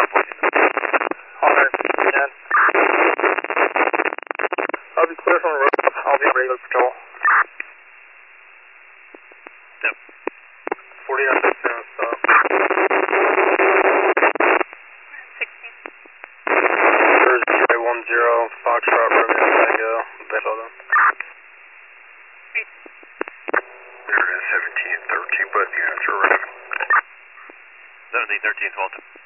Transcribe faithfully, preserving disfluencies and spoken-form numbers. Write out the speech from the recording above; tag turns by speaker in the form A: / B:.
A: Hunter, ten. I'll be clear from the road. I'll be regular patrol.
B: Yep.
A: forty-nine percent stop.
C: sixteen.
A: Jersey one zero, Foxtrot, Romeo Tango, Bethel.
D: There it is, seventeen thirteen, but units are arriving.
B: seventeen thirteen, Walton.